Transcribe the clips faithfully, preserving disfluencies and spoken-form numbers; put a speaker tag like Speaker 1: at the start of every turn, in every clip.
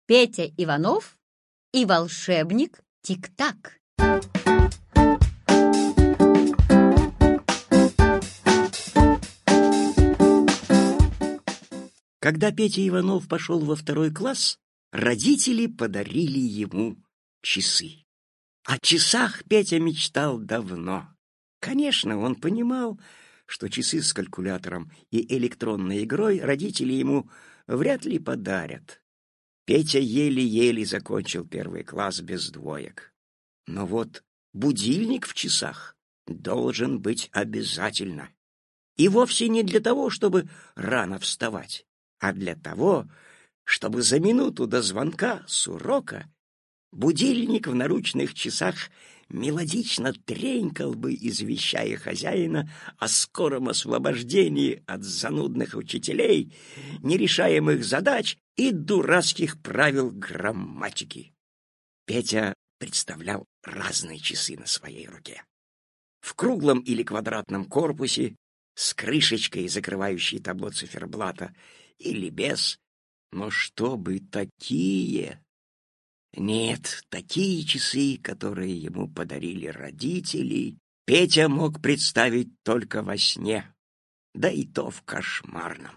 Speaker 1: Петя Иванов и волшебник Тик-так.
Speaker 2: Когда Петя Иванов пошел во второй класс, родители подарили ему часы. О часах Петя мечтал давно. Конечно, он понимал, что часы с калькулятором и электронной игрой родители ему вряд ли подарят. Петя еле-еле закончил первый класс без двоек. Но вот будильник в часах должен быть обязательно. И вовсе не для того, чтобы рано вставать, а для того, чтобы за минуту до звонка с урока будильник в наручных часах мелодично тренькал бы, извещая хозяина о скором освобождении от занудных учителей, нерешаемых задач и дурацких правил грамматики. Петя представлял разные часы на своей руке. В круглом или квадратном корпусе, с крышечкой, закрывающей табло циферблата, или без, но чтобы такие... Нет, такие часы, которые ему подарили родители, Петя мог представить только во сне, да и то в кошмарном.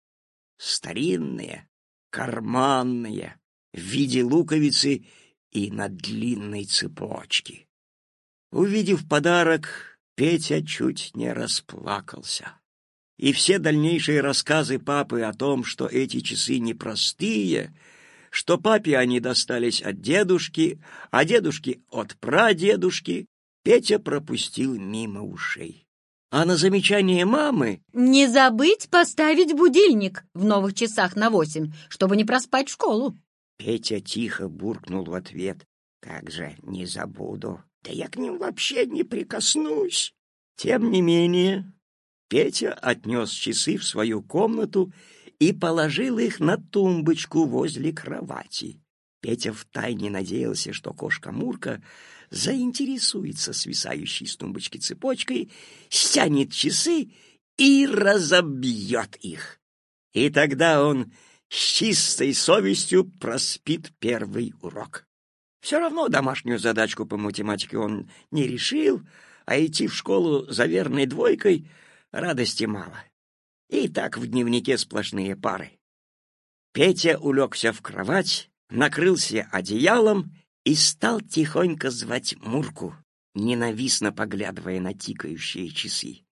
Speaker 2: Старинные, карманные, в виде луковицы и на длинной цепочке. Увидев подарок, Петя чуть не расплакался. И все дальнейшие рассказы папы о том, что эти часы непростые, что папе они достались от дедушки, а дедушке от прадедушки, Петя пропустил мимо ушей. А на замечание мамы:
Speaker 1: «Не забыть поставить будильник в новых часах на восемь, чтобы не проспать школу»,
Speaker 2: Петя тихо буркнул в ответ: «Как же не забуду, да я к ним вообще не прикоснусь». Тем не менее, Петя отнес часы в свою комнату и положил их на тумбочку возле кровати. Петя втайне надеялся, что кошка Мурка заинтересуется свисающей с тумбочки цепочкой, стянет часы и разобьет их. И тогда он с чистой совестью проспит первый урок. Все равно домашнюю задачку по математике он не решил, а идти в школу за верной двойкой радости мало. И так в дневнике сплошные пары. Петя улегся в кровать, накрылся одеялом и стал тихонько звать Мурку, ненавистно поглядывая на тикающие часы.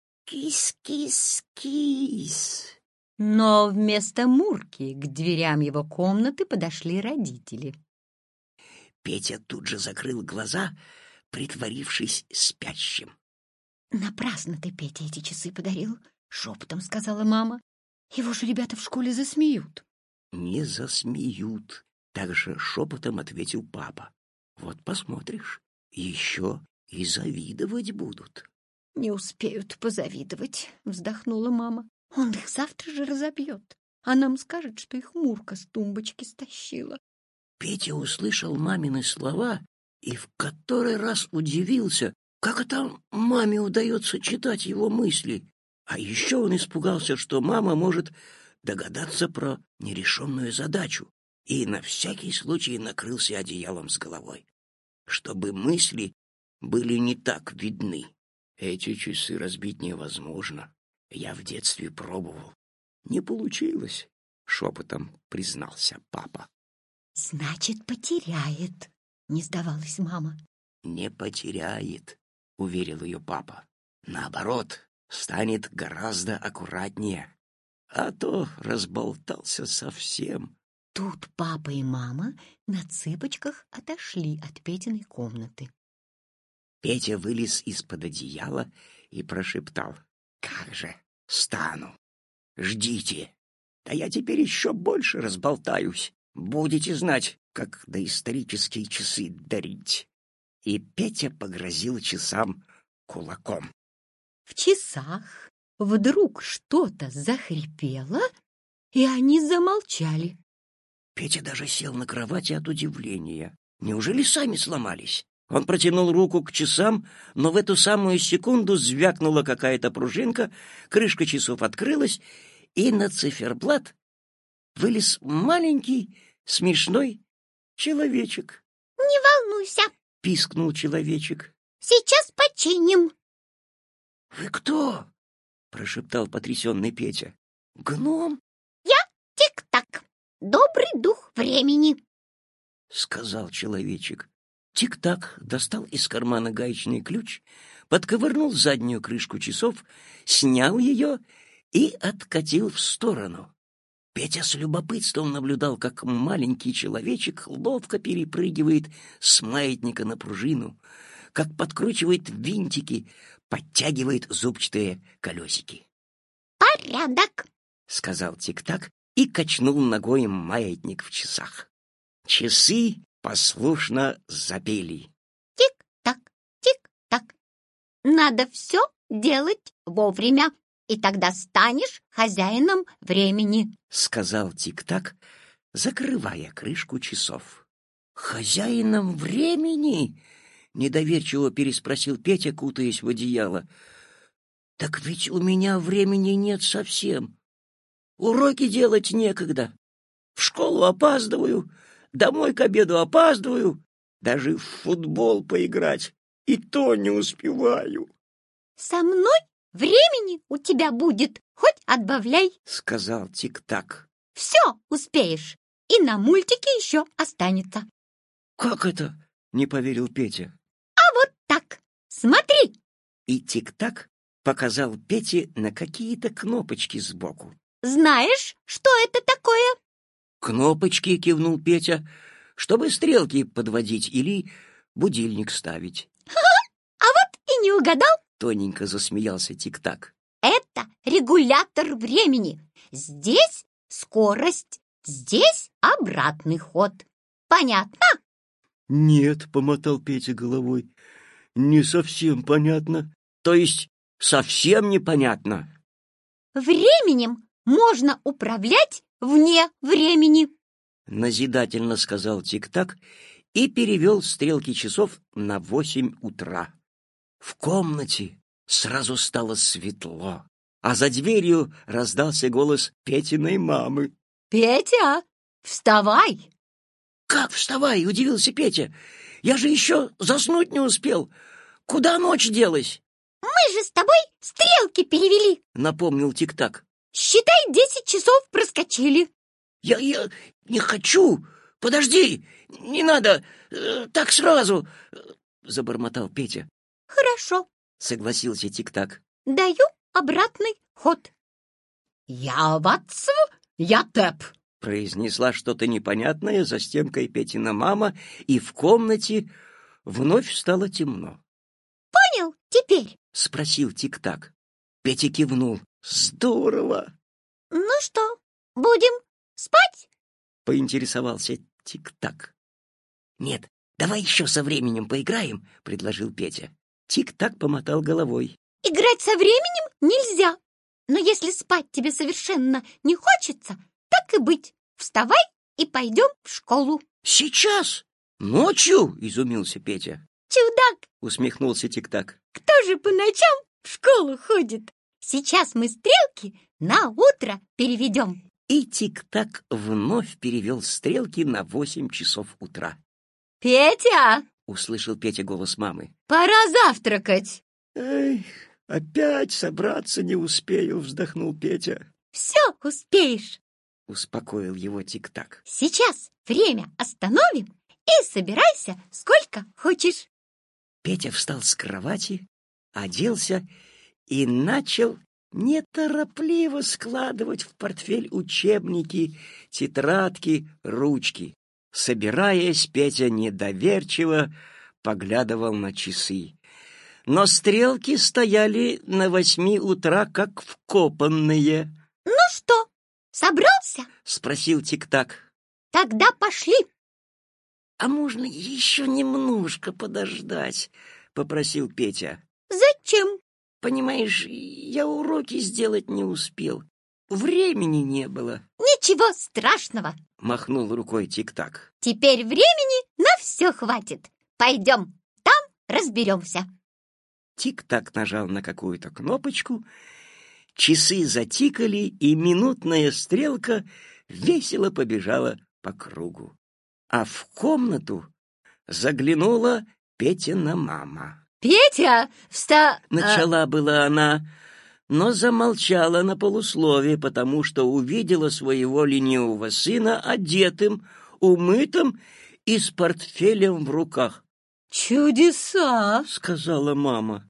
Speaker 2: «Кис-кис-кис!»
Speaker 1: Но вместо Мурки к дверям его комнаты подошли родители.
Speaker 2: Петя тут же закрыл глаза, притворившись спящим.
Speaker 1: «Напрасно ты, Петя, эти часы подарил», — шепотом сказала мама. «Его же ребята в школе засмеют».
Speaker 2: «Не засмеют», — также шепотом ответил папа. «Вот посмотришь, еще и завидовать будут».
Speaker 1: «Не успеют позавидовать», — вздохнула мама. «Он их завтра же разобьет, а нам скажет, что их Мурка с тумбочки стащила».
Speaker 2: Петя услышал мамины слова и в который раз удивился, как это маме удается читать его мысли. А еще он испугался, что мама может догадаться про нерешенную задачу, и на всякий случай накрылся одеялом с головой, чтобы мысли были не так видны. Эти часы разбить невозможно. Я в детстве пробовал. Не получилось, шепотом признался папа.
Speaker 1: «Значит, потеряет», — не сдавалась мама.
Speaker 2: «Не потеряет», — уверил ее папа. «Наоборот, станет гораздо аккуратнее. А то разболтался совсем».
Speaker 1: Тут папа и мама на цыпочках отошли от Петиной комнаты.
Speaker 2: Петя вылез из-под одеяла и прошептал: «Как же, стану! Ждите! Да я теперь еще больше разболтаюсь. Будете знать, как доисторические часы дарить». И Петя погрозил часам кулаком.
Speaker 1: В часах вдруг что-то захрипело, и они замолчали.
Speaker 2: Петя даже сел на кровати от удивления. Неужели сами сломались? Он протянул руку к часам, но в эту самую секунду звякнула какая-то пружинка, крышка часов открылась, и на циферблат вылез маленький смешной человечек.
Speaker 1: Не волнуйся,
Speaker 2: Пискнул человечек.
Speaker 1: сейчас починим.
Speaker 2: Вы кто? Прошептал потрясенный Петя. Гном?
Speaker 1: Я Тик-так, добрый дух времени.
Speaker 2: Сказал человечек. Тик-так достал из кармана гаечный ключ, подковырнул заднюю крышку часов, снял ее и откатил в сторону. Петя с любопытством наблюдал, как маленький человечек ловко перепрыгивает с маятника на пружину, как подкручивает винтики, подтягивает зубчатые колесики.
Speaker 1: Порядок,
Speaker 2: — сказал Тик-так и качнул ногой маятник в часах. Часы послушно запели.
Speaker 1: Тик-так, тик-так. Надо все делать вовремя, и тогда станешь хозяином времени,
Speaker 2: — сказал Тик-так, закрывая крышку часов. «Хозяином времени?» — недоверчиво переспросил Петя, кутаясь в одеяло. «Так ведь у меня времени нет совсем. Уроки делать некогда. В школу опаздываю, домой к обеду опаздываю, даже в футбол поиграть и то не успеваю».
Speaker 1: Со мной времени у тебя будет, хоть отбавляй.
Speaker 2: — сказал Тик-так.
Speaker 1: Все успеешь, и на мультике еще останется.
Speaker 2: «Как это?» — не поверил Петя.
Speaker 1: А вот так, смотри.
Speaker 2: И Тик-так показал Пете на какие-то кнопочки сбоку.
Speaker 1: Знаешь, что это такое?
Speaker 2: «Кнопочки», — кивнул Петя, — «чтобы стрелки подводить или будильник ставить».
Speaker 1: А вот и не угадал.
Speaker 2: Тоненько засмеялся Тик-так.
Speaker 1: Это регулятор времени. Здесь скорость, здесь обратный ход. Понятно?
Speaker 2: «Нет», — помотал Петя головой, — «не совсем понятно». «То есть совсем непонятно?»
Speaker 1: Временем можно управлять вне времени.
Speaker 2: Назидательно сказал Тик-так и перевел стрелки часов на восемь утра. В комнате сразу стало светло, а за дверью раздался голос Петиной мамы.
Speaker 1: Петя, вставай!
Speaker 2: «Как вставай?» — удивился Петя. «Я же еще заснуть не успел. Куда ночь делась?»
Speaker 1: Мы же с тобой стрелки перевели.
Speaker 2: — напомнил Тик-так.
Speaker 1: Считай, десять часов проскочили.
Speaker 2: Я, я не хочу. Подожди, не надо. э, Так сразу, э, — забормотал Петя.
Speaker 1: Хорошо,
Speaker 2: Согласился Тик-так.
Speaker 1: даю обратный ход. Я Ватсв, я Тэп.
Speaker 2: Произнесла что-то непонятное за стенкой Петина мама, и в комнате вновь стало темно.
Speaker 1: Понял теперь?
Speaker 2: — спросил Тик-так. Петя кивнул. «Здорово!»
Speaker 1: Ну что, будем спать?
Speaker 2: — поинтересовался Тик-так. «Нет, давай еще со временем поиграем», — предложил Петя. Тик-так помотал головой.
Speaker 1: Играть со временем нельзя. Но если спать тебе совершенно не хочется, так и быть. Вставай и пойдем в школу.
Speaker 2: «Сейчас? Ночью?» — изумился Петя.
Speaker 1: Чудак,
Speaker 2: Усмехнулся Тик-так.
Speaker 1: кто же по ночам в школу ходит? Сейчас мы стрелки на утро переведем.
Speaker 2: И Тик-так вновь перевел стрелки на восемь часов утра.
Speaker 1: Петя,
Speaker 2: — услышал Петя голос мамы.
Speaker 1: пора завтракать.
Speaker 2: «Эй, опять собраться не успею», — вздохнул Петя.
Speaker 1: Все успеешь.
Speaker 2: — успокоил его Тик-так.
Speaker 1: Сейчас время остановим и собирайся сколько хочешь.
Speaker 2: Петя встал с кровати, оделся и начал неторопливо складывать в портфель учебники, тетрадки, ручки. Собираясь, Петя недоверчиво поглядывал на часы. Но стрелки стояли на восьми утра, как вкопанные.
Speaker 1: Ну что, собрался?
Speaker 2: — спросил Тик-так.
Speaker 1: Тогда пошли.
Speaker 2: — А можно еще немножко подождать? — попросил Петя.
Speaker 1: — Зачем?
Speaker 2: — Понимаешь, я уроки сделать не успел. Времени не было.
Speaker 1: — Ничего страшного.
Speaker 2: — махнул рукой Тик-так.
Speaker 1: — Теперь времени на все хватит. Пойдем, там разберемся.
Speaker 2: Тик-так нажал на какую-то кнопочку, часы затикали, и минутная стрелка весело побежала по кругу. А в комнату заглянула Петина мама.
Speaker 1: «Петя, вста...»
Speaker 2: Начала была она, но замолчала на полусловие, потому что увидела своего ленивого сына одетым, умытым и с портфелем в руках.
Speaker 1: «Чудеса!» —
Speaker 2: сказала мама.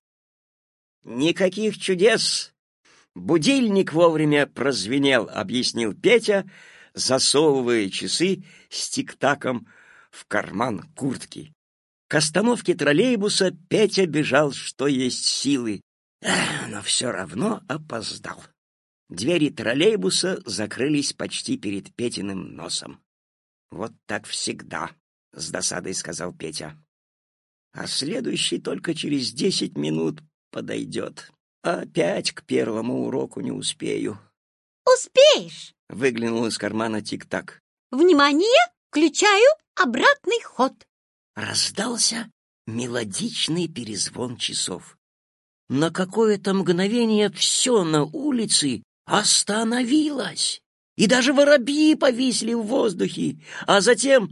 Speaker 2: «Никаких чудес! Будильник вовремя прозвенел», — объяснил Петя, засовывая часы с тик-таком в карман куртки. К остановке троллейбуса Петя бежал, что есть силы, но все равно опоздал. Двери троллейбуса закрылись почти перед Петиным носом. «Вот так всегда», — с досадой сказал Петя. «А следующий только через десять минут подойдет. Опять к первому уроку не успею».
Speaker 1: «Успеешь!» —
Speaker 2: выглянул из кармана тик-так.
Speaker 1: «Внимание! Включаю обратный ход!»
Speaker 2: Раздался мелодичный перезвон часов. На какое-то мгновение все на улице остановилось, и даже воробьи повисли в воздухе, а затем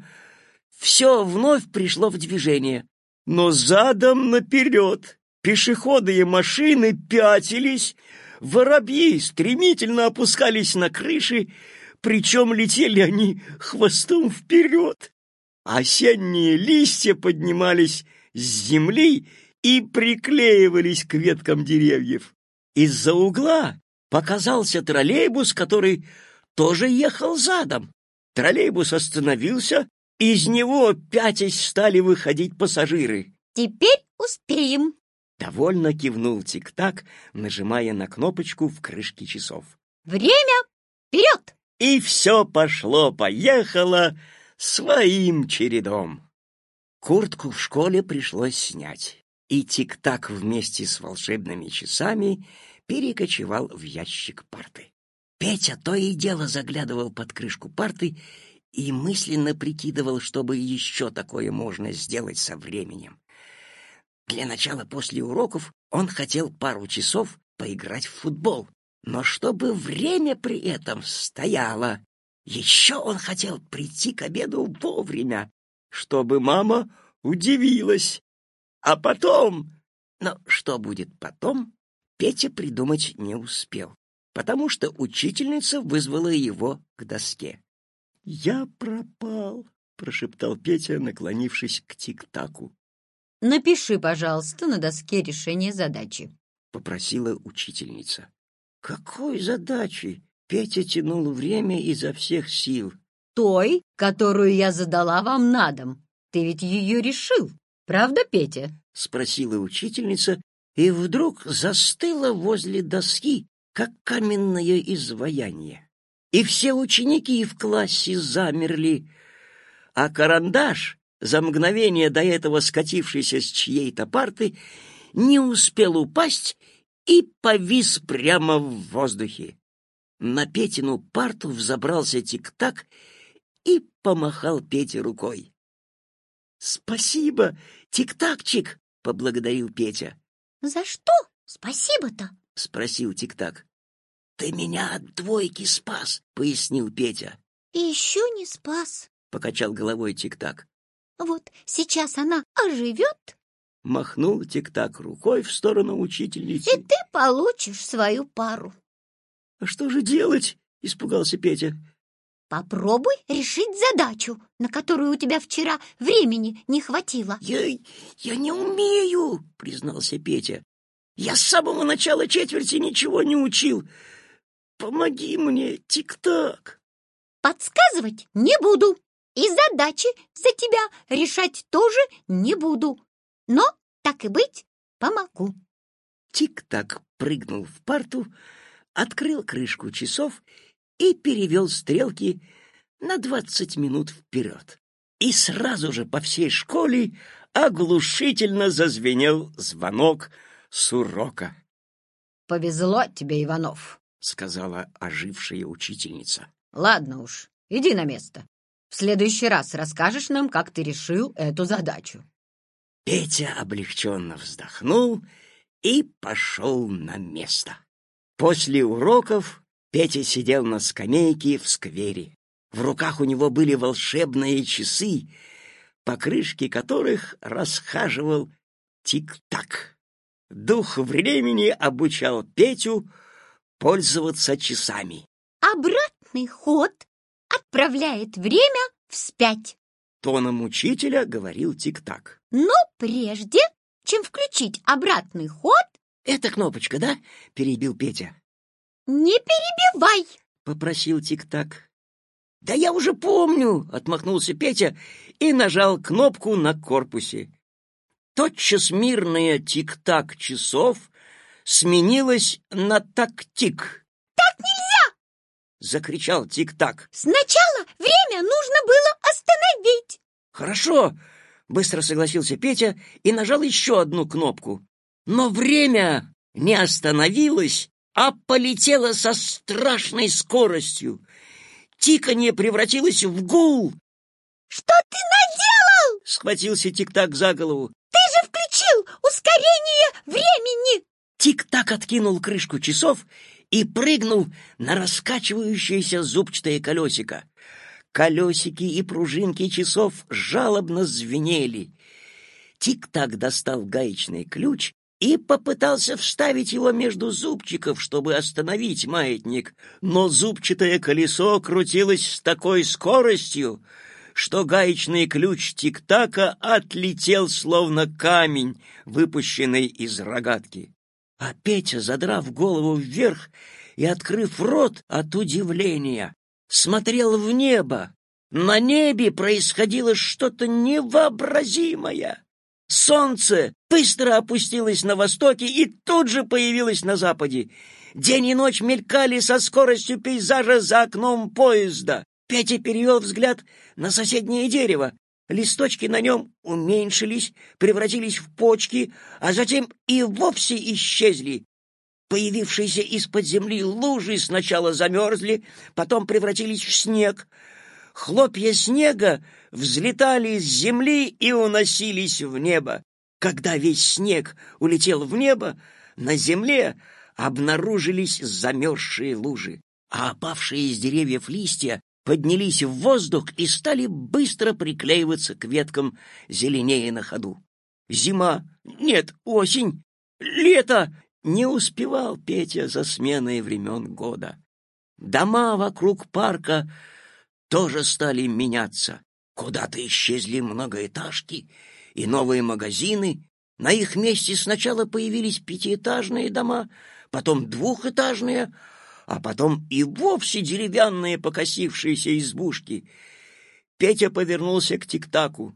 Speaker 2: все вновь пришло в движение. Но задом наперед пешеходы и машины пятились, воробьи стремительно опускались на крыши, причем летели они хвостом вперед. Осенние листья поднимались с земли и приклеивались к веткам деревьев. Из-за угла показался троллейбус, который тоже ехал задом. Троллейбус остановился, из него пятясь стали выходить пассажиры.
Speaker 1: «Теперь успеем!»
Speaker 2: — довольно кивнул тик-так, нажимая на кнопочку в крышке часов.
Speaker 1: «Время! Вперед!»
Speaker 2: И все пошло-поехало своим чередом. Куртку в школе пришлось снять, и тик-так вместе с волшебными часами перекочевал в ящик парты. Петя то и дело заглядывал под крышку парты и мысленно прикидывал, чтобы еще такое можно сделать со временем. Для начала после уроков он хотел пару часов поиграть в футбол, но чтобы время при этом стояло. Еще он хотел прийти к обеду вовремя, чтобы мама удивилась. А потом... Но что будет потом, Петя придумать не успел, потому что учительница вызвала его к доске. «Я пропал», — прошептал Петя, наклонившись к тик-таку.
Speaker 1: «Напиши, пожалуйста, на доске решение задачи»,
Speaker 2: — попросила учительница. «Какой задачи?» Петя тянул время изо всех сил.
Speaker 1: «Той, которую я задала вам на дом. Ты ведь ее решил, правда, Петя?»
Speaker 2: — спросила учительница, и вдруг застыла возле доски, как каменное изваяние. И все ученики в классе замерли, а карандаш, за мгновение до этого скатившийся с чьей-то парты, не успел упасть и повис прямо в воздухе. На Петину парту взобрался тик-так и помахал Пете рукой. «Спасибо, тик-такчик!» — поблагодарил Петя.
Speaker 1: «За что спасибо-то?»
Speaker 2: — спросил тик-так. «Ты меня от двойки спас», — пояснил Петя.
Speaker 1: «И еще не спас»,
Speaker 2: — покачал головой тик-так.
Speaker 1: «Вот сейчас она оживет»,
Speaker 2: — махнул тик-так рукой в сторону учительницы.
Speaker 1: «и ты получишь свою пару».
Speaker 2: «А что же делать?» — испугался Петя.
Speaker 1: «Попробуй решить задачу, на которую у тебя вчера времени не хватило».
Speaker 2: «Я, я не умею», — признался Петя. «Я с самого начала четверти ничего не учил. Помоги мне, тик-так».
Speaker 1: «Подсказывать не буду, и задачи за тебя решать тоже не буду. Но, так и быть, помогу».
Speaker 2: Тик-так прыгнул в парту, открыл крышку часов и перевел стрелки на двадцать минут вперед. И сразу же по всей школе оглушительно зазвенел звонок с урока.
Speaker 1: «Повезло тебе, Иванов»,
Speaker 2: — сказала ожившая учительница.
Speaker 1: «Ладно уж, иди на место. В следующий раз расскажешь нам, как ты решил эту задачу».
Speaker 2: Петя облегченно вздохнул и пошел на место. После уроков Петя сидел на скамейке в сквере. В руках у него были волшебные часы, по крышке которых расхаживал Тик-так. Дух времени обучал Петю пользоваться часами.
Speaker 1: Обратный ход отправляет время вспять.
Speaker 2: Тоном учителя говорил Тик-так.
Speaker 1: Но прежде, чем включить обратный ход...
Speaker 2: «Это кнопочка, да?» — перебил Петя.
Speaker 1: «Не перебивай!»
Speaker 2: — попросил Тик-так. «Да я уже помню!» — отмахнулся Петя и нажал кнопку на корпусе. Тотчас мирное тик-так часов сменилось на так-тик.
Speaker 1: «Так нельзя!»
Speaker 2: — закричал Тик-так.
Speaker 1: «Сначала время нужно было остановить!»
Speaker 2: «Хорошо!» — быстро согласился Петя и нажал еще одну кнопку. Но время не остановилось, а полетело со страшной скоростью. Тиканье превратилось в гул.
Speaker 1: «Что ты наделал?»
Speaker 2: — схватился Тик-так за голову.
Speaker 1: «Ты же включил ускорение времени!»
Speaker 2: Тик-так откинул крышку часов и прыгнул на раскачивающееся зубчатое колесико. Колесики и пружинки часов жалобно звенели. Тик-так достал гаечный ключ и попытался вставить его между зубчиков, чтобы остановить маятник. Но зубчатое колесо крутилось с такой скоростью, что гаечный ключ Тик-така отлетел, словно камень, выпущенный из рогатки. А Петя, задрав голову вверх и открыв рот от удивления, смотрел в небо. На небе происходило что-то невообразимое. Солнце быстро опустилось на востоке и тут же появилось на западе. День и ночь мелькали со скоростью пейзажа за окном поезда. Петя перевел взгляд на соседнее дерево. Листочки на нем уменьшились, превратились в почки, а затем и вовсе исчезли. Появившиеся из-под земли лужи сначала замерзли, потом превратились в снег. Хлопья снега взлетали с земли и уносились в небо. Когда весь снег улетел в небо, на земле обнаружились замерзшие лужи, а опавшие из деревьев листья поднялись в воздух и стали быстро приклеиваться к веткам, зеленее на ходу. Зима, нет, осень, лето! Не успевал Петя за сменой времен года. Дома вокруг парка тоже стали меняться. Куда-то исчезли многоэтажки и новые магазины. На их месте сначала появились пятиэтажные дома, потом двухэтажные, а потом и вовсе деревянные покосившиеся избушки. Петя повернулся к Тик-таку.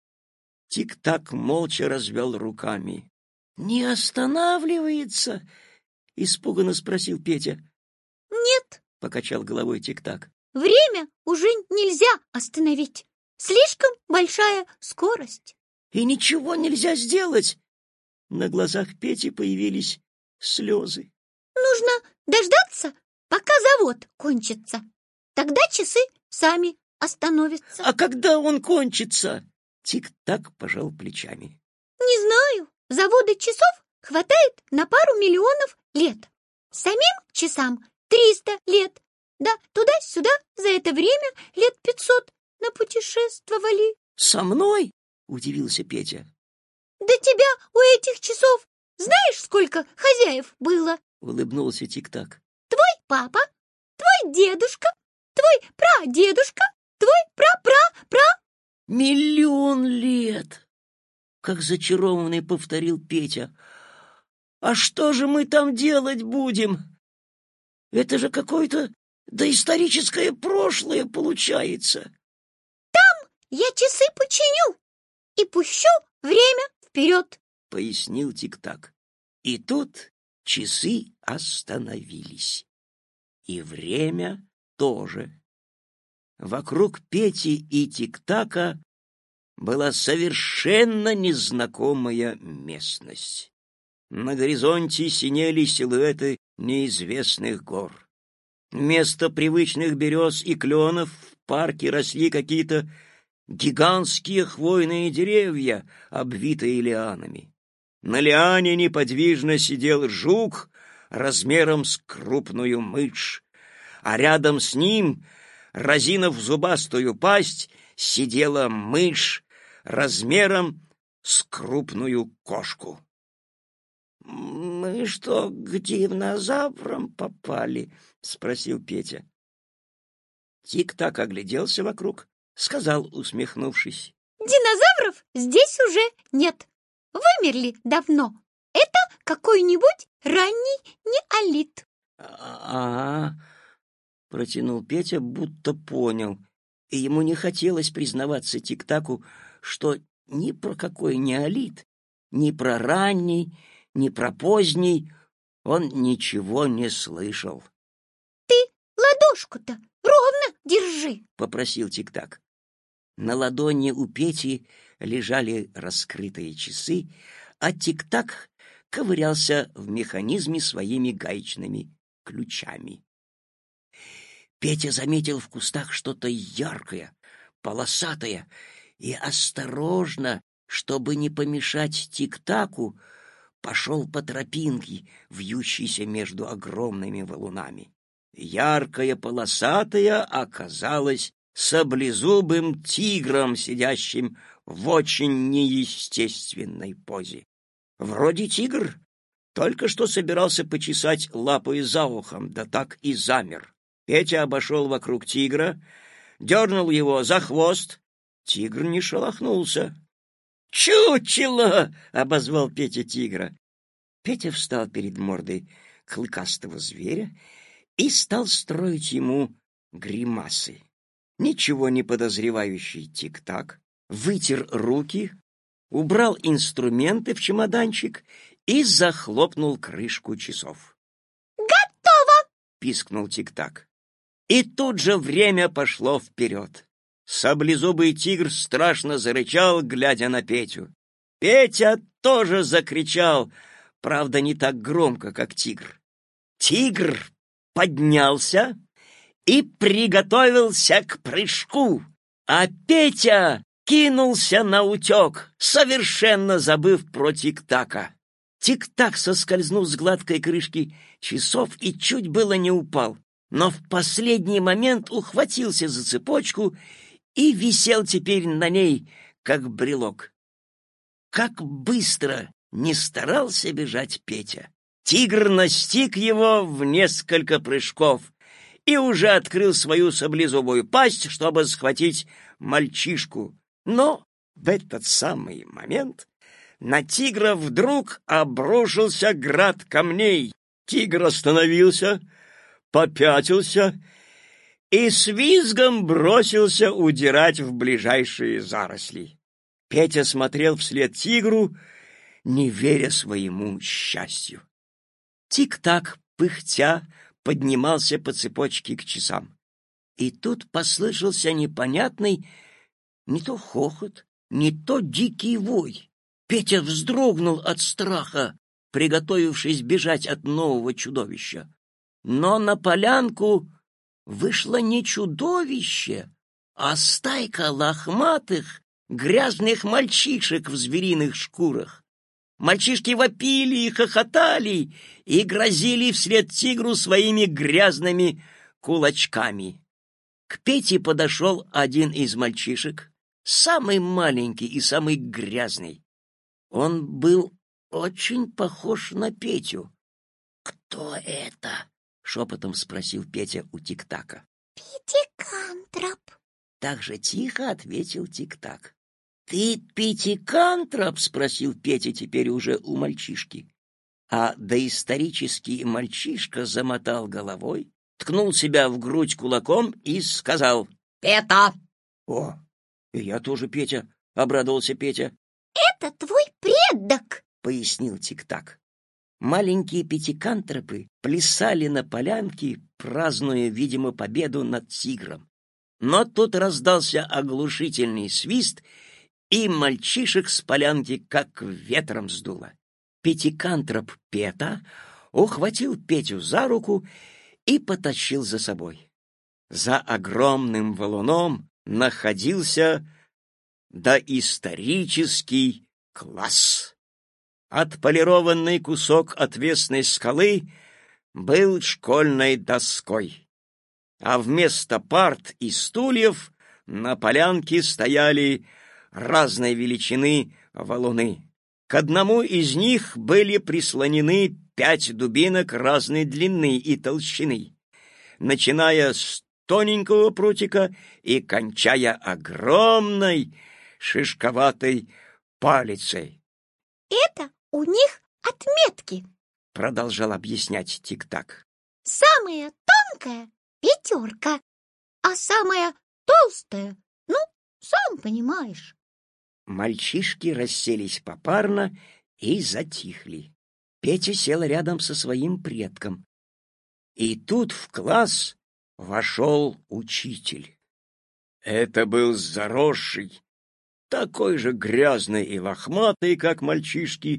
Speaker 2: Тик-так молча развел руками. «Не останавливается?» — испуганно спросил Петя.
Speaker 1: «Нет»,
Speaker 2: — покачал головой Тик-так.
Speaker 1: «время уже нельзя остановить. Слишком большая скорость».
Speaker 2: «И ничего нельзя сделать?» На глазах Пети появились слезы.
Speaker 1: «Нужно дождаться, пока завод кончится. Тогда часы сами остановятся».
Speaker 2: «А когда он кончится?» Тик-так пожал плечами.
Speaker 1: «Не знаю. Завода часов хватает на пару миллионов лет. Самим часам триста лет. Да туда-сюда за это время лет пятьсот напутешествовали».
Speaker 2: «Со мной?» — удивился Петя.
Speaker 1: «До тебя у этих часов знаешь, сколько хозяев было?»
Speaker 2: — улыбнулся Тик-так.
Speaker 1: «Твой папа, твой дедушка, твой прадедушка, твой пра-пра-пра...»
Speaker 2: «Миллион лет!» — как зачарованный повторил Петя. «А что же мы там делать будем? Это же какое-то доисторическое прошлое получается».
Speaker 1: «Там я часы починю и пущу время вперед»,
Speaker 2: — пояснил Тик-так. И тут часы остановились. И время тоже. Вокруг Пети и Тик-така была совершенно незнакомая местность. На горизонте синели силуэты неизвестных гор. Вместо привычных берез и кленов в парке росли какие-то гигантские хвойные деревья, обвитые лианами. На лиане неподвижно сидел жук размером с крупную мышь, а рядом с ним разинув зубастую пасть, сидела мышь размером с крупную кошку. «Мы что, к динозаврам попали?» — спросил Петя. Тик-так огляделся вокруг, сказал, усмехнувшись:
Speaker 1: «Динозавров здесь уже нет. Вымерли давно. Это какой-нибудь ранний неолит».
Speaker 2: «А-а-а», — протянул Петя, будто понял, и ему не хотелось признаваться Тик-таку, что ни про какой неолит, ни про ранний, ни про поздний он ничего не слышал.
Speaker 1: «Ты ладошку-то ровно держи», —
Speaker 2: попросил Тик-так. На ладони у Пети лежали раскрытые часы, а Тик-так ковырялся в механизме своими гаечными ключами. Петя заметил в кустах что-то яркое, полосатое, и осторожно, чтобы не помешать Тик-таку, пошел по тропинке, вьющейся между огромными валунами. Яркое полосатое оказалось саблезубым тигром, сидящим в очень неестественной позе. Вроде тигр только что собирался почесать лапой за ухом, да так и замер. Петя обошел вокруг тигра, дернул его за хвост. Тигр не шелохнулся. «Чучело!» — обозвал Петя тигра. Петя встал перед мордой клыкастого зверя и стал строить ему гримасы. Ничего не подозревающий Тик-так вытер руки, убрал инструменты в чемоданчик и захлопнул крышку часов.
Speaker 1: «Готово!»
Speaker 2: — пискнул Тик-так. И тут же время пошло вперед. Саблезубый тигр страшно зарычал, глядя на Петю. Петя тоже закричал, правда, не так громко, как тигр. Тигр поднялся и приготовился к прыжку, а Петя кинулся наутек, совершенно забыв про Тик-така. Тик-так соскользнул с гладкой крышки часов и чуть было не упал, но в последний момент ухватился за цепочку и висел теперь на ней, как брелок. Как быстро не старался бежать Петя! Тигр настиг его в несколько прыжков и уже открыл свою саблезубую пасть, чтобы схватить мальчишку. Но в этот самый момент на тигра вдруг обрушился град камней. Тигр остановился, попятился и с визгом бросился удирать в ближайшие заросли. Петя смотрел вслед тигру, не веря своему счастью. Тик-так, пыхтя, поднимался по цепочке к часам. И тут послышался непонятный не то хохот, не то дикий вой. Петя вздрогнул от страха, приготовившись бежать от нового чудовища. Но на полянку вышло не чудовище, а стайка лохматых, грязных мальчишек в звериных шкурах. Мальчишки вопили и хохотали и грозили вслед тигру своими грязными кулачками. К Пете подошел один из мальчишек, самый маленький и самый грязный. Он был очень похож на Петю. «Кто это?» — шепотом спросил Петя у Тик-така.
Speaker 1: «Пятикантроп»,
Speaker 2: — так же тихо ответил Тик-так. «Ты пятикантроп?» — спросил Петя теперь уже у мальчишки. А доисторический мальчишка замотал головой, ткнул себя в грудь кулаком и сказал: «Пета!» «О, и я тоже Петя!» — обрадовался Петя.
Speaker 1: «Это твой предок»,
Speaker 2: — пояснил Тик-так. Маленькие пятикантропы плясали на полянке, празднуя, видимо, победу над тигром. Но тут раздался оглушительный свист, и мальчишек с полянки как ветром сдуло. Пятикантроп Пета ухватил Петю за руку и потащил за собой. За огромным валуном находился доисторический класс. Отполированный кусок отвесной скалы был школьной доской. а вместо парт и стульев на полянке стояли разной величины валуны. К одному из них были прислонены пять дубинок разной длины и толщины, начиная с тоненького прутика и кончая огромной шишковатой палицей.
Speaker 1: «Это у них отметки», —
Speaker 2: продолжал объяснять Тик-Так.
Speaker 1: «Самая тонкая — пятерка, а самая толстая, ну, сам понимаешь».
Speaker 2: Мальчишки расселись попарно и затихли. Петя сел рядом со своим предком. И тут в класс вошел учитель. Это был заросший, такой же грязный и лохматый, как мальчишки,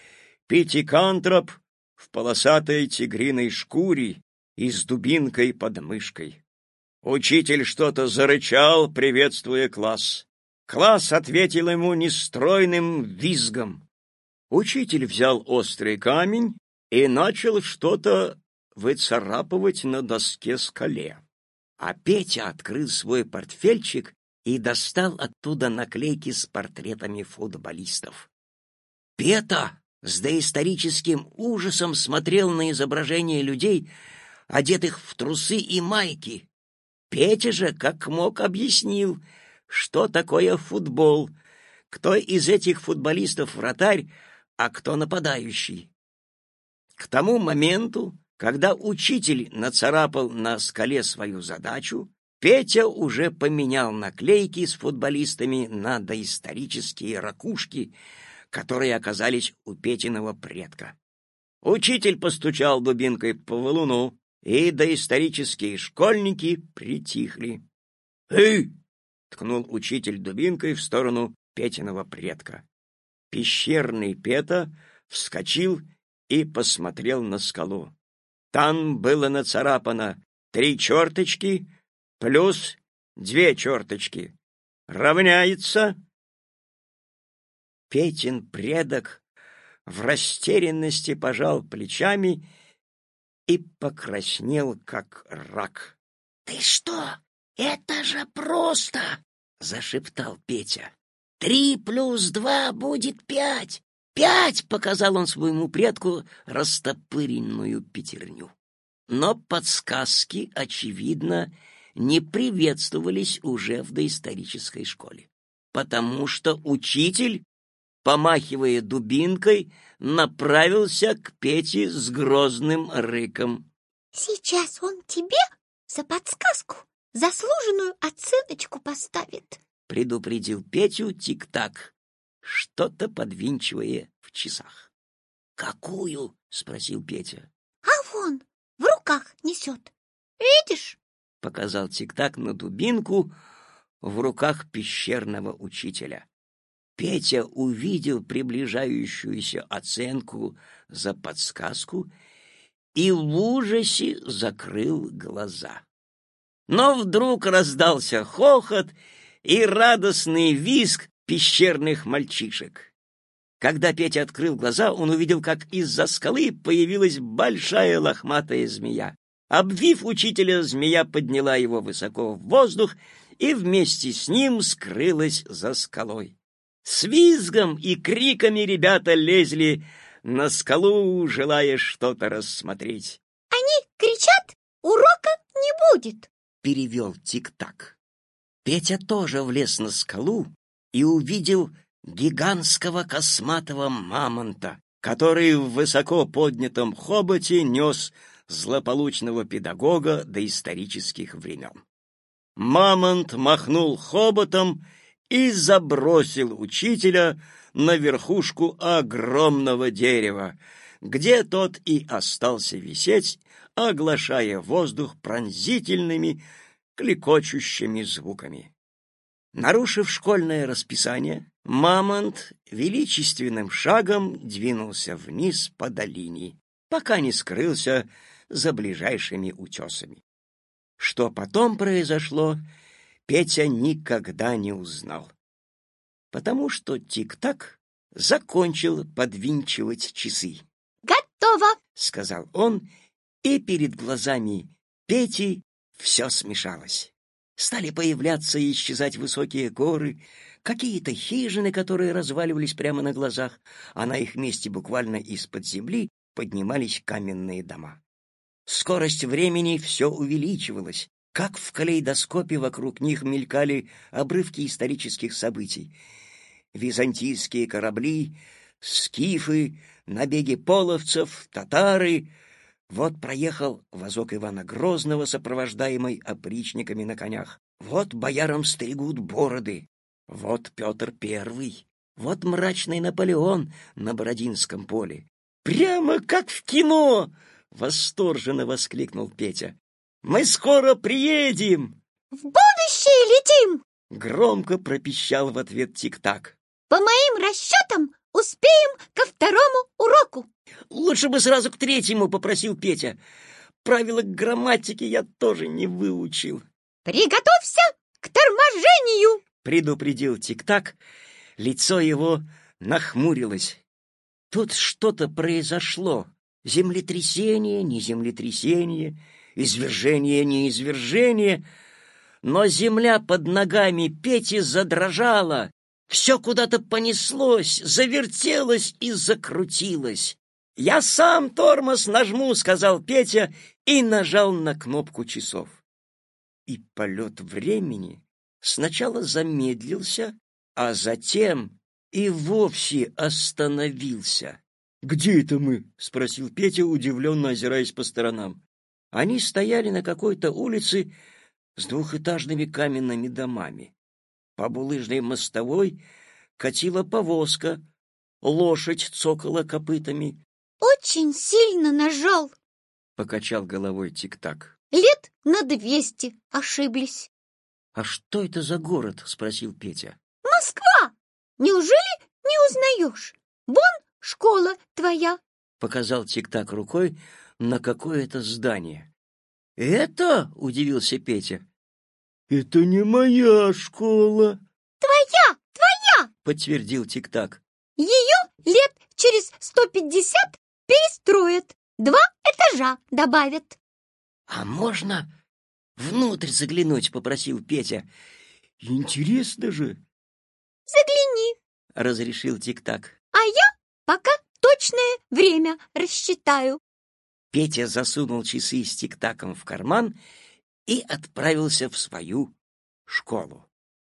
Speaker 2: пятикантроп в полосатой тигриной шкуре и с дубинкой под мышкой. Учитель что-то зарычал, приветствуя класс. Класс ответил ему нестройным визгом. Учитель взял острый камень и начал что-то выцарапывать на доске-скале. А Петя открыл свой портфельчик и достал оттуда наклейки с портретами футболистов. Петя с доисторическим ужасом смотрел на изображения людей, одетых в трусы и майки. Петя же, как мог, объяснил, что такое футбол, кто из этих футболистов вратарь, а кто нападающий. К тому моменту, когда учитель нацарапал на скале свою задачу, Петя уже поменял наклейки с футболистами на доисторические ракушки, которые оказались у Петиного предка. Учитель постучал дубинкой по валуну, и доисторические школьники притихли. «Эй!» — ткнул учитель дубинкой в сторону Петиного предка. Пещерный Пета вскочил и посмотрел на скалу. Там было нацарапано три черточки плюс две черточки. Равняется. Петин предок в растерянности пожал плечами и покраснел, как рак. — Ты что? Это же просто! — зашептал Петя. — Три плюс два будет пять. Пять! — показал он своему предку растопыренную пятерню. Но подсказки, очевидно, не приветствовались уже в доисторической школе, потому что учитель, помахивая дубинкой, направился к Пете с грозным рыком.
Speaker 1: «Сейчас он тебе за подсказку заслуженную оценочку поставит»,
Speaker 2: — предупредил Петю Тик-Так, что-то подвинчивая в часах. «Какую?» — спросил Петя.
Speaker 1: «А вон, в руках несет. Видишь?»
Speaker 2: — показал Тик-Так на дубинку в руках пещерного учителя. Петя увидел приближающуюся оценку за подсказку и в ужасе закрыл глаза. Но вдруг раздался хохот и радостный визг пещерных мальчишек. Когда Петя открыл глаза, он увидел, как из-за скалы появилась большая лохматая змея. Обвив учителя, змея подняла его высоко в воздух и вместе с ним скрылась за скалой. С визгом и криками ребята лезли на скалу, желая что-то рассмотреть.
Speaker 1: «Они кричат, урока не будет»,
Speaker 2: — перевел Тик-Так. Петя тоже влез на скалу и увидел гигантского косматого мамонта, который в высоко поднятом хоботе нес злополучного педагога доисторических времен. Мамонт махнул хоботом и забросил учителя на верхушку огромного дерева, где тот и остался висеть, оглашая воздух пронзительными, клекочущими звуками. Нарушив школьное расписание, мамонт величественным шагом двинулся вниз по долине, пока не скрылся за ближайшими утесами. Что потом произошло, Петя никогда не узнал, потому что Тик-Так закончил подвинчивать часы.
Speaker 1: «Готово!»
Speaker 2: — сказал он, и перед глазами Пети Все смешалось. Стали появляться и исчезать высокие горы, какие-то хижины, которые разваливались прямо на глазах, а на их месте буквально из-под земли поднимались каменные дома. Скорость времени все увеличивалась, как в калейдоскопе вокруг них мелькали обрывки исторических событий. Византийские корабли, скифы, набеги половцев, татары. Вот проехал возок Ивана Грозного, сопровождаемый опричниками на конях. Вот боярам стригут бороды. Вот Петр Первый. Вот мрачный Наполеон на Бородинском поле. «Прямо как в кино!» — восторженно воскликнул Петя. «Мы скоро приедем!»
Speaker 1: «В будущее летим!»
Speaker 2: — громко пропищал в ответ Тик-Так.
Speaker 1: «По моим расчетам успеем ко второму уроку!»
Speaker 2: «Лучше бы сразу к третьему», — попросил Петя. «Правила грамматики я тоже не выучил».
Speaker 1: «Приготовься к торможению!»
Speaker 2: — предупредил Тик-Так. Лицо его нахмурилось. Тут что-то произошло. Землетрясение, не землетрясение, извержение, не извержение. Но земля под ногами Пети задрожала. Все куда-то понеслось, завертелось и закрутилось. «Я сам тормоз нажму», — сказал Петя и нажал на кнопку часов. И полет времени сначала замедлился, а затем и вовсе остановился. «Где это мы?» — спросил Петя, удивленно озираясь по сторонам. Они стояли на какой-то улице с двухэтажными каменными домами. По булыжной мостовой катила повозка, лошадь цокала копытами.
Speaker 1: «Очень сильно нажал»,
Speaker 2: — покачал головой Тик-Так.
Speaker 1: «Лет на двести ошиблись».
Speaker 2: «А что это за город?» — спросил Петя.
Speaker 1: «Москва! Неужели не узнаешь? Вон школа твоя», —
Speaker 2: показал Тик-Так рукой на какое-то здание. «Это?» — удивился Петя. «Это не моя школа».
Speaker 1: «Твоя, твоя!»
Speaker 2: — подтвердил Тик-Так.
Speaker 1: «Ее лет через сто пятьдесят перестроят, два этажа добавят».
Speaker 2: «А можно внутрь заглянуть?» — попросил Петя. «Интересно же».
Speaker 1: «Загляни»,
Speaker 2: — разрешил Тик-Так.
Speaker 1: «А я пока точное время рассчитаю».
Speaker 2: Петя засунул часы с Тик-Таком в карман и отправился в свою школу.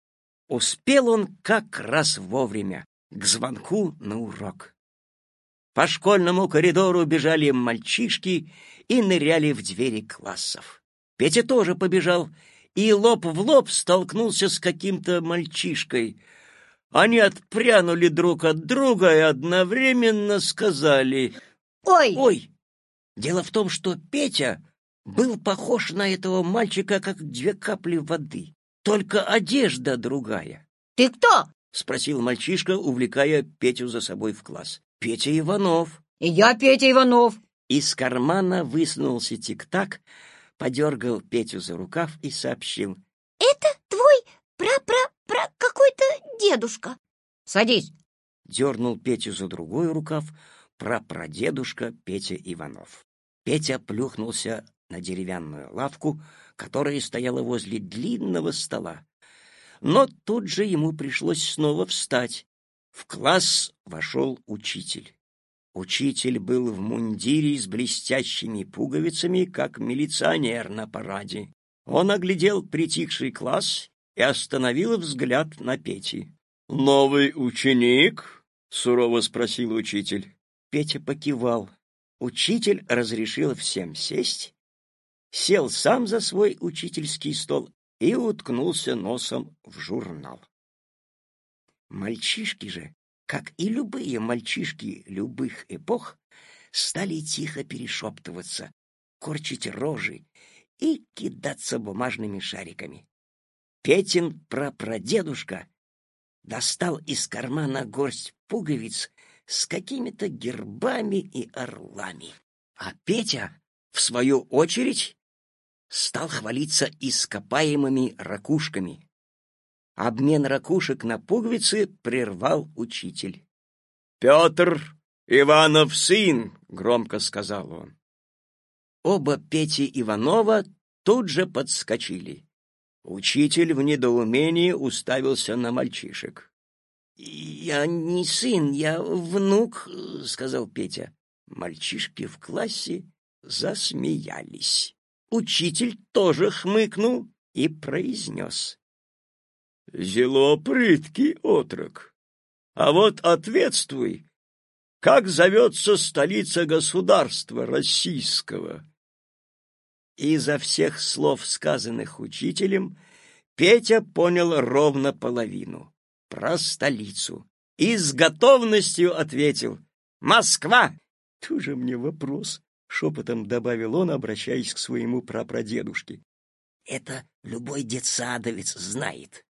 Speaker 2: Успел он как раз вовремя к звонку на урок. По школьному коридору бежали мальчишки и ныряли в двери классов. Петя тоже побежал и лоб в лоб столкнулся с каким-то мальчишкой. Они отпрянули друг от друга и одновременно сказали
Speaker 1: «Ой!»
Speaker 2: «Ой!». Дело в том, что Петя был похож на этого мальчика, как две капли воды, только одежда другая.
Speaker 1: «Ты кто?»
Speaker 2: — спросил мальчишка, увлекая Петю за собой в класс. «Петя Иванов».
Speaker 1: «И я Петя Иванов».
Speaker 2: Из кармана высунулся Тик-Так, подергал Петю за рукав и сообщил.
Speaker 1: «Это твой пра-пра-пра какой-то дедушка». «Садись».
Speaker 2: Дернул Петю за другой рукав прапрадедушка Петя Иванов. Петя плюхнулся на деревянную лавку, которая стояла возле длинного стола. Но тут же ему пришлось снова встать. В класс вошел учитель. Учитель был в мундире с блестящими пуговицами, как милиционер на параде. Он оглядел притихший класс и остановил взгляд на Пети. «Новый ученик?» — сурово спросил учитель. Петя покивал. Учитель разрешил всем сесть, сел сам за свой учительский стол и уткнулся носом в журнал. Мальчишки же, как и любые мальчишки любых эпох, стали тихо перешептываться, корчить рожи и кидаться бумажными шариками. Петин прапрадедушка достал из кармана горсть пуговиц с какими-то гербами и орлами. А Петя, в свою очередь, стал хвалиться ископаемыми ракушками. Обмен ракушек на пуговицы прервал учитель. «Петр Иванов сын!» — громко сказал он. Оба Пети Иванова тут же подскочили. Учитель в недоумении уставился на мальчишек. «Я не сын, я внук», — сказал Петя. Мальчишки в классе засмеялись. Учитель тоже хмыкнул и произнес: «Зело прыткий отрок. А вот ответствуй, как зовется столица государства российского?» Изо всех слов, сказанных учителем, Петя понял ровно половину — про столицу, и с готовностью ответил: «Москва!» «Тоже мне вопрос», — шепотом добавил он, обращаясь к своему прапрадедушке. «Это любой детсадовец знает».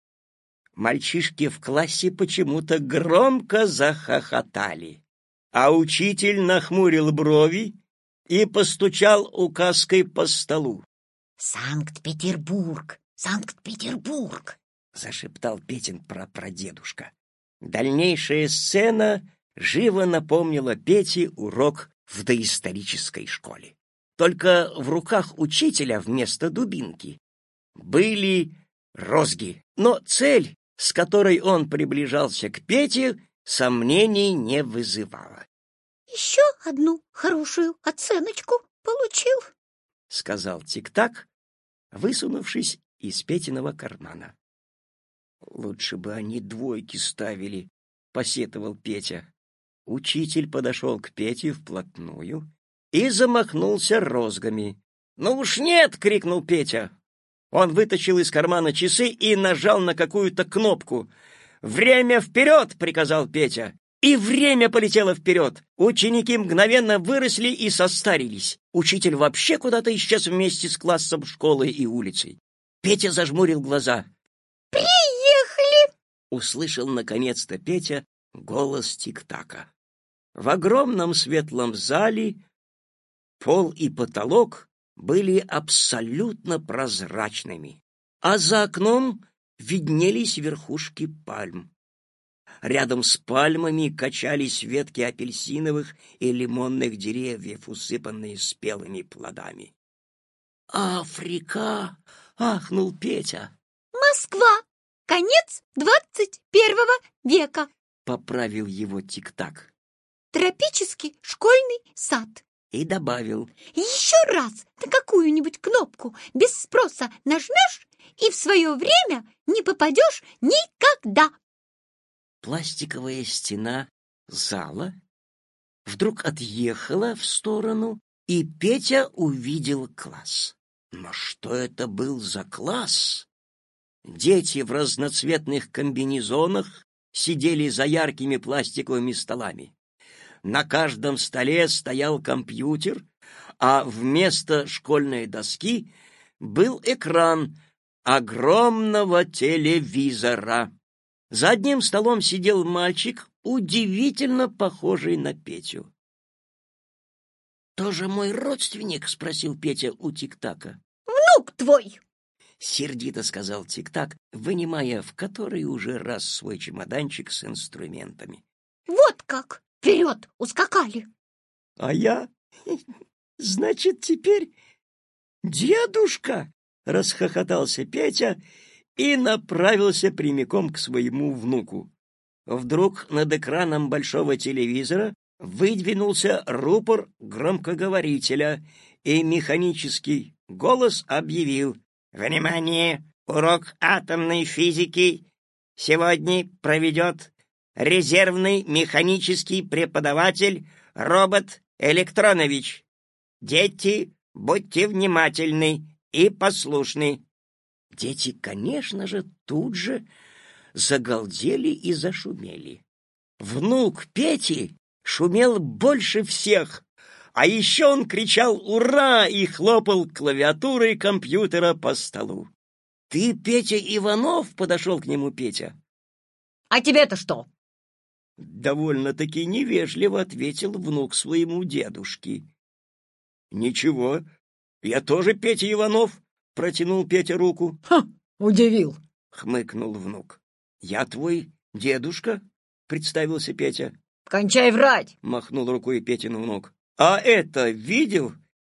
Speaker 2: Мальчишки в классе почему-то громко захохотали, а учитель нахмурил брови и постучал указкой по столу.
Speaker 1: «Санкт-Петербург! Санкт-Петербург!»
Speaker 2: — зашептал Петин прапрадедушка. Дальнейшая сцена живо напомнила Пете урок в доисторической школе. Только в руках учителя вместо дубинки были розги, но цель, с которой он приближался к Пете, сомнений не вызывала.
Speaker 1: «Еще одну хорошую оценочку получил»,
Speaker 2: — сказал Тик-Так, высунувшись из Петиного кармана. «Лучше бы они двойки ставили», — посетовал Петя. Учитель подошел к Пете вплотную и замахнулся розгами. «Ну уж нет!» — крикнул Петя. Он вытащил из кармана часы и нажал на какую-то кнопку. «Время вперед!» — приказал Петя. И время полетело вперед. Ученики мгновенно выросли и состарились. Учитель вообще куда-то исчез вместе с классом, школой и улицей. Петя зажмурил глаза.
Speaker 1: «Приехали!»
Speaker 2: — услышал наконец-то Петя голос Тик-Така. В огромном светлом зале пол и потолок были абсолютно прозрачными, а за окном виднелись верхушки пальм. Рядом с пальмами качались ветки апельсиновых и лимонных деревьев, усыпанные спелыми плодами. «Африка!» — ахнул Петя.
Speaker 1: «Москва! Конец двадцать первого века!»
Speaker 2: — поправил его Тик-Так.
Speaker 1: «Тропический школьный сад!»
Speaker 2: И добавил:
Speaker 1: «Еще раз на какую-нибудь кнопку без спроса нажмешь, и в свое время не попадешь никогда!»
Speaker 2: Пластиковая стена зала вдруг отъехала в сторону, и Петя увидел класс. Но что это был за класс? Дети в разноцветных комбинезонах сидели за яркими пластиковыми столами. На каждом столе стоял компьютер, а вместо школьной доски был экран огромного телевизора. За одним столом сидел мальчик, удивительно похожий на Петю. «Тоже мой родственник?» — спросил Петя у Тик-Така.
Speaker 1: «Внук твой!»
Speaker 2: — сердито сказал Тик-Так, вынимая в который уже раз свой чемоданчик с инструментами.
Speaker 1: «Вот как! Вперед ускакали!»
Speaker 2: «А я, значит, теперь дедушка!» — расхохотался Петя и направился прямиком к своему внуку. Вдруг над экраном большого телевизора выдвинулся рупор громкоговорителя, и механический голос объявил: «Внимание! Урок атомной физики сегодня проведет резервный механический преподаватель Робот Электронович. Дети, будьте внимательны и послушны». Дети, конечно же, тут же загалдели и зашумели. Внук Пети шумел больше всех, а еще он кричал «Ура!» и хлопал клавиатурой компьютера по столу. «Ты Петя Иванов?» — подошел к нему Петя.
Speaker 1: «А тебе-то что?»
Speaker 2: Довольно-таки невежливо ответил внук своему дедушке. «Ничего, я тоже Петя Иванов», — протянул Петя руку.
Speaker 1: «Ха, удивил»,
Speaker 2: — хмыкнул внук. «Я твой дедушка», — представился Петя.
Speaker 1: «Кончай врать!»
Speaker 2: — махнул рукой Петин внук. «А это видел?»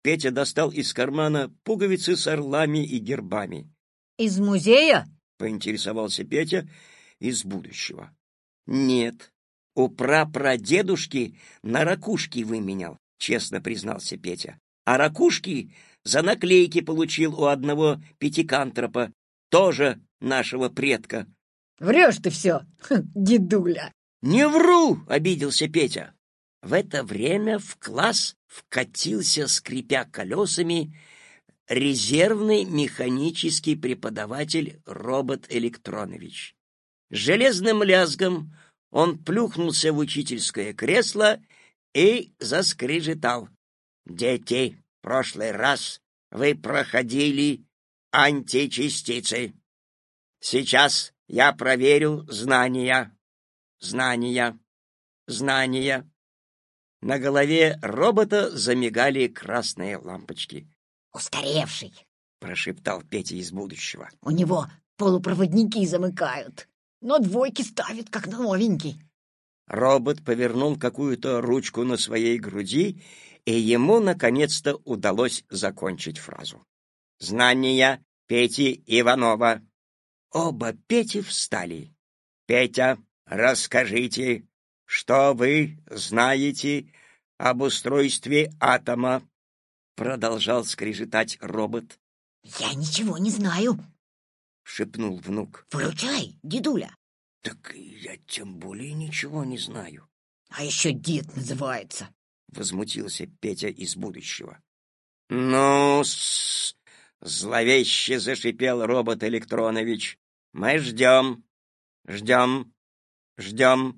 Speaker 2: Петя достал из кармана пуговицы с орлами и гербами.
Speaker 3: «Из музея?»
Speaker 2: — поинтересовался Петя из будущего. — Нет, у прапрадедушки на ракушки выменял, — честно признался Петя. А ракушки за наклейки получил у одного пятикантропа, тоже нашего предка.
Speaker 3: — Врешь ты все, дедуля.
Speaker 2: — Не вру, — обиделся Петя. В это время в класс вкатился, скрипя колесами, резервный механический преподаватель Робот Электронович. С железным лязгом он плюхнулся в учительское кресло и заскрежетал. «Дети, в прошлый раз вы проходили античастицы. Сейчас я проверю знания, знания, знания». На голове робота замигали красные лампочки.
Speaker 3: «Устаревший»,
Speaker 2: — прошептал Петя из будущего.
Speaker 3: «У него полупроводники замыкают, но двойки ставит, как на новенький».
Speaker 2: Робот повернул какую-то ручку на своей груди, и ему наконец-то удалось закончить фразу. «Знания Пети Иванова». Оба Пети встали. «Петя, расскажите, что вы знаете об устройстве атома?» — продолжал скрежетать робот.
Speaker 3: «Я ничего не знаю»,
Speaker 2: — шепнул внук.
Speaker 3: «Выручай, дедуля».
Speaker 2: «Так я тем более ничего не знаю».
Speaker 3: «А еще дед называется»,
Speaker 2: — возмутился Петя из будущего. «Ну-с», — зловеще зашипел робот Электронович, — «мы ждем, ждем, ждем».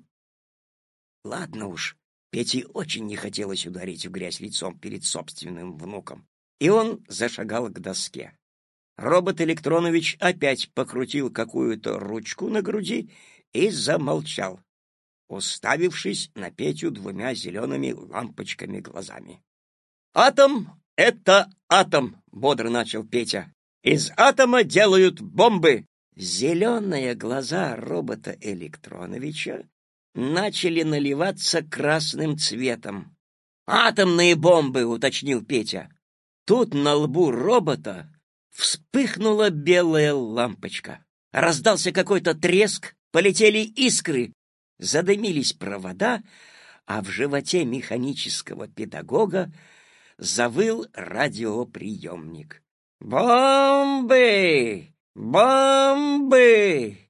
Speaker 2: Ладно уж, Пете очень не хотелось ударить в грязь лицом перед собственным внуком, и он зашагал к доске. Робот Электронович опять покрутил какую-то ручку на груди и замолчал, уставившись на Петю двумя зелеными лампочками глазами. «Атом — это атом!» — бодро начал Петя. «Из атома делают бомбы!» Зеленые глаза робота Электроновича начали наливаться красным цветом. «Атомные бомбы!» — уточнил Петя. Тут на лбу робота вспыхнула белая лампочка. Раздался какой-то треск, полетели искры, задымились провода, а в животе механического педагога завыл радиоприемник. «Бомбы! Бомбы!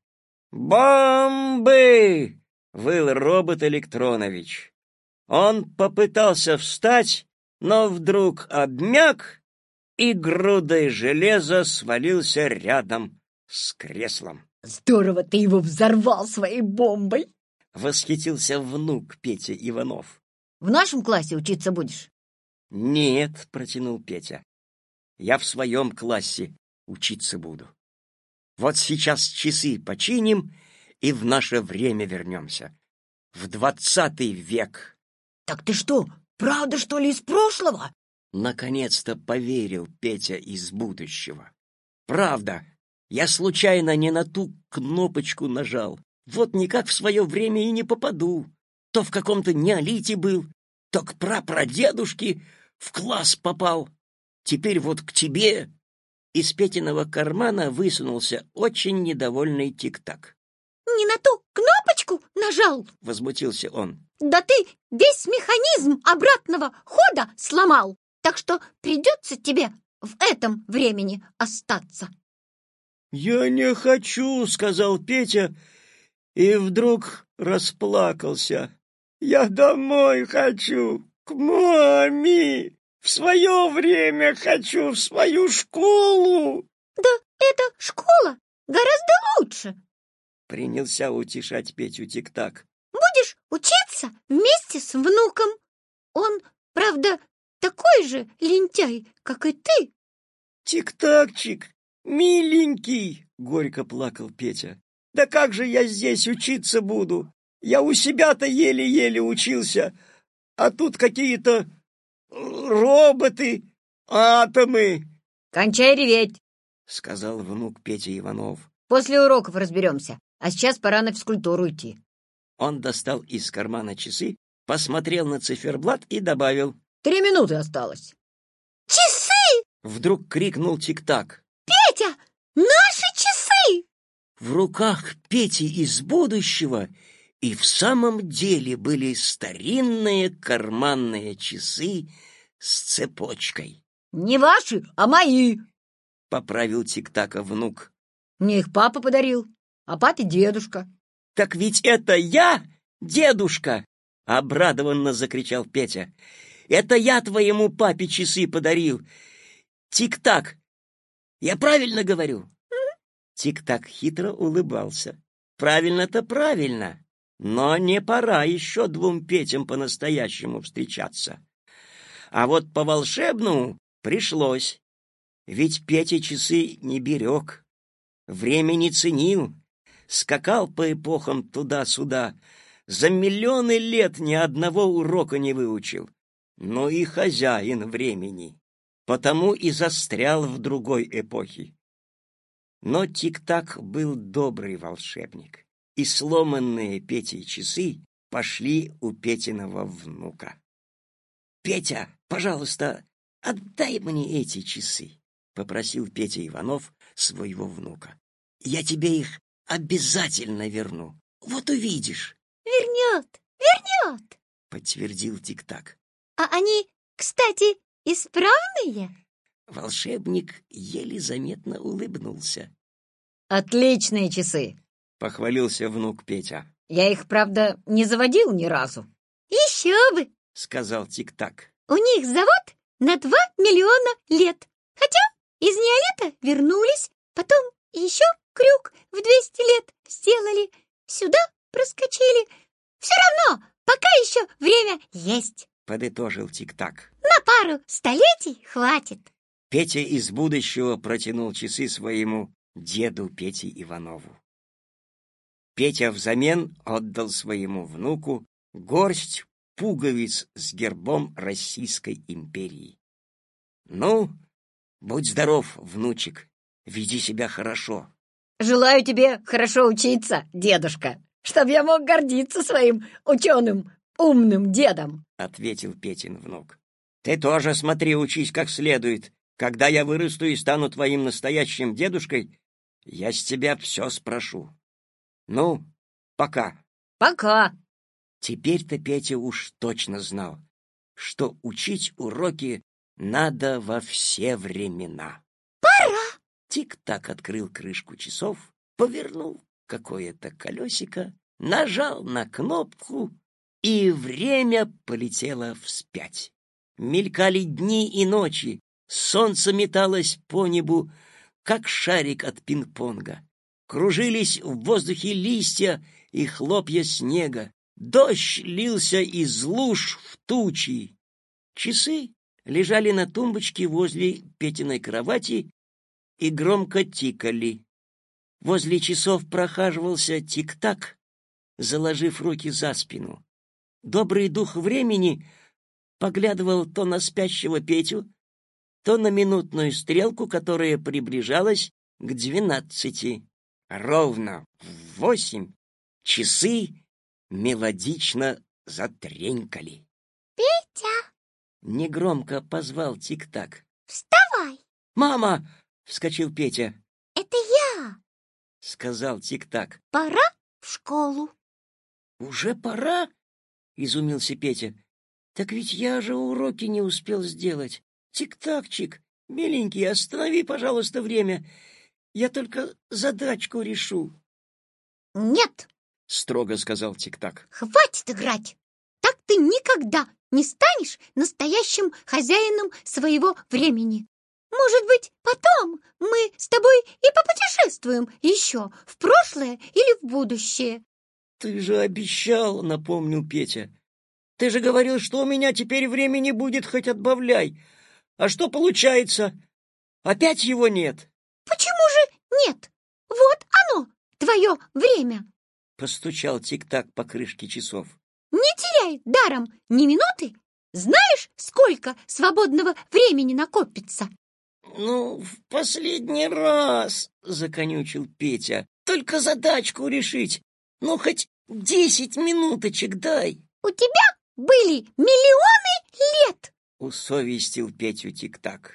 Speaker 2: Бомбы!» — выл робот Электронович. Он попытался встать, но вдруг обмяк и грудой железа свалился рядом с креслом.
Speaker 3: «Здорово ты его взорвал своей бомбой!»
Speaker 2: — восхитился внук Петя Иванов.
Speaker 3: «В нашем классе учиться будешь?»
Speaker 2: «Нет», — протянул Петя, — «я в своем классе учиться буду. Вот сейчас часы починим и в наше время вернемся, в двадцатый век».
Speaker 3: «Так ты что, правда, что ли, из прошлого?»
Speaker 2: Наконец-то поверил Петя из будущего. «Правда, я случайно не на ту кнопочку нажал. Вот никак в свое время и не попаду. То в каком-то неолите был, то к прапрадедушке в класс попал. Теперь вот к тебе». Из Петиного кармана высунулся очень недовольный тик-так.
Speaker 1: «Не на ту кнопочку нажал?»
Speaker 2: — возмутился он.
Speaker 1: «Да ты весь механизм обратного хода сломал, так что придется тебе в этом времени остаться».
Speaker 2: «Я не хочу», — сказал Петя, и вдруг расплакался. «Я домой хочу, к маме, в свое время хочу, в свою школу».
Speaker 1: «Да эта школа гораздо лучше»,
Speaker 2: — принялся утешать Петю тик-так.
Speaker 1: «Будешь учиться вместе с внуком. Он, правда, такой же лентяй, как и ты».
Speaker 2: «Тик-такчик, миленький!» — горько плакал Петя. «Да как же я здесь учиться буду? Я у себя-то еле-еле учился, а тут какие-то роботы, атомы».
Speaker 3: «Кончай реветь»,
Speaker 2: — сказал внук Петя Иванов.
Speaker 3: «После уроков разберемся, а сейчас пора на физкультуру идти».
Speaker 2: Он достал из кармана часы, посмотрел на циферблат и добавил:
Speaker 3: «Три минуты осталось».
Speaker 2: Вдруг крикнул Тик-так.
Speaker 1: Петя, наши часы!
Speaker 2: В руках Пети из будущего и в самом деле были старинные карманные часы с цепочкой.
Speaker 3: Не ваши, а мои.
Speaker 2: Поправил Тик-така внук.
Speaker 3: Мне их папа подарил, а папе дедушка.
Speaker 2: Так ведь это я, дедушка! Обрадованно закричал Петя. Это я твоему папе часы подарил. Тик-так, я правильно говорю? Тик-так хитро улыбался. Правильно-то правильно, но не пора еще двум Петям по-настоящему встречаться. А вот по-волшебному пришлось. Ведь Петя часы не берег, время не ценил, скакал по эпохам туда-сюда, за миллионы лет ни одного урока не выучил. Но и хозяин времени, потому и застрял в другой эпохе. Но Тик-так был добрый волшебник, и сломанные Петей часы пошли у Петиного внука. «Петя, пожалуйста, отдай мне эти часы», — попросил Петя Иванов своего внука. «Я тебе их обязательно верну, вот увидишь».
Speaker 1: Вернет, вернет,
Speaker 2: подтвердил Тик-так.
Speaker 1: А они, кстати, исправные?
Speaker 2: Волшебник еле заметно улыбнулся.
Speaker 3: Отличные часы,
Speaker 2: похвалился внук Петя.
Speaker 3: Я их, правда, не заводил ни разу.
Speaker 1: Еще бы,
Speaker 2: сказал Тик-так.
Speaker 1: У них завод на два миллиона лет. Хотя из неолита вернулись, потом еще крюк в двести лет сделали, сюда проскочили. Все равно, пока еще время есть,
Speaker 2: подытожил Тик-так.
Speaker 1: На пару столетий хватит.
Speaker 2: Петя из будущего протянул часы своему деду Пете Иванову. Петя взамен отдал своему внуку горсть пуговиц с гербом Российской империи. Ну, будь здоров, внучек, веди себя хорошо.
Speaker 3: Желаю тебе хорошо учиться, дедушка, чтоб я мог гордиться своим ученым, умным дедом,
Speaker 2: ответил Петин внук. Ты тоже смотри, учись как следует. Когда я вырасту и стану твоим настоящим дедушкой, я с тебя все спрошу. Ну, пока.
Speaker 3: Пока.
Speaker 2: Теперь-то Петя уж точно знал, что учить уроки надо во все времена.
Speaker 1: Пора!
Speaker 2: Тик-так открыл крышку часов, повернул какое-то колесико, нажал на кнопку, и время полетело вспять. Мелькали дни и ночи, солнце металось по небу, как шарик от пинг-понга. Кружились в воздухе листья и хлопья снега. Дождь лился из луж в тучи. Часы лежали на тумбочке возле Петиной кровати и громко тикали. Возле часов прохаживался Тик-так, заложив руки за спину. Добрый дух времени поглядывал то на спящего Петю, то на минутную стрелку, которая приближалась к двенадцати. Ровно в восемь часы мелодично затренькали.
Speaker 1: Петя!
Speaker 2: Негромко позвал Тик-так.
Speaker 1: Вставай!
Speaker 2: «Мама!» — вскочил Петя.
Speaker 1: Это я!
Speaker 2: — сказал Тик-так.
Speaker 1: Пора в школу.
Speaker 2: «Уже пора?» — изумился Петя. «Так ведь я же уроки не успел сделать. Тик-такчик, миленький, останови, пожалуйста, время. Я только задачку решу».
Speaker 1: Нет,
Speaker 2: — строго сказал Тик-так.
Speaker 1: хватит играть. Так ты никогда не станешь настоящим хозяином своего времени. Может быть, потом мы с тобой и попутешествуем еще в прошлое или в будущее.
Speaker 2: «Ты же обещал», — напомнил Петя. «Ты же говорил, что у меня теперь времени будет хоть отбавляй. А что получается? Опять его нет».
Speaker 1: Почему же нет? Вот оно, твое время.
Speaker 2: Постучал Тик-так по крышке часов.
Speaker 1: Не теряй даром ни минуты. Знаешь, сколько свободного времени накопится?
Speaker 2: «Ну, в последний раз», — законючил Петя. «Только задачку решить. Ну, хоть десять минуточек дай».
Speaker 1: У тебя были миллионы лет.
Speaker 2: Усовестил Петю Тик-так.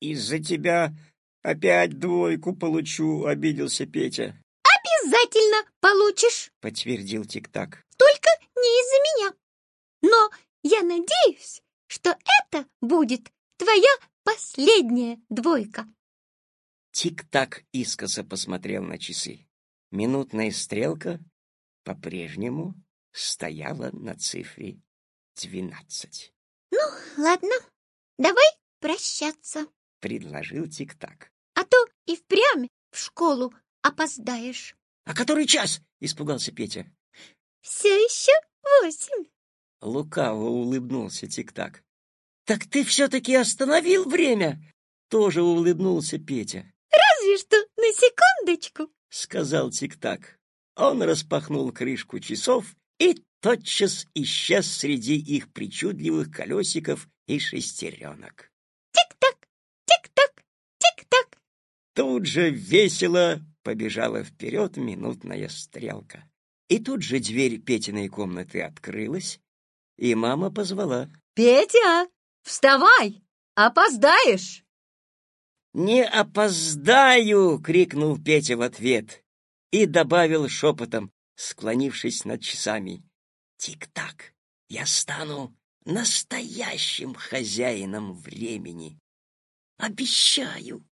Speaker 2: Из-за тебя опять двойку получу, обиделся Петя.
Speaker 1: Обязательно получишь,
Speaker 2: Подтвердил Тик-так.
Speaker 1: только не из-за меня. Но я надеюсь, что это будет твоя последняя двойка.
Speaker 2: Тик-так искоса посмотрел на часы. Минутная стрелка по-прежнему стояла на цифре двенадцать.
Speaker 1: Ну, ладно, давай прощаться,
Speaker 2: Предложил Тик-так.
Speaker 1: а то и впрямь в школу опоздаешь.
Speaker 2: А который час? Испугался Петя.
Speaker 1: Все еще восемь.
Speaker 2: Лукаво улыбнулся Тик-так. Так ты все-таки остановил время? Тоже улыбнулся Петя.
Speaker 1: Разве что на секундочку,
Speaker 2: Сказал Тик-так. Он распахнул крышку часов и тотчас исчез среди их причудливых колесиков и шестеренок.
Speaker 1: Тик-так, тик-так, тик-так.
Speaker 2: Тут же весело побежала вперед минутная стрелка. И тут же дверь Петиной комнаты открылась, и мама позвала.
Speaker 3: Петя, вставай, опоздаешь.
Speaker 2: «Не опоздаю!» — крикнул Петя в ответ и добавил шепотом, склонившись над часами. «Тик-так, я стану настоящим хозяином времени. Обещаю!»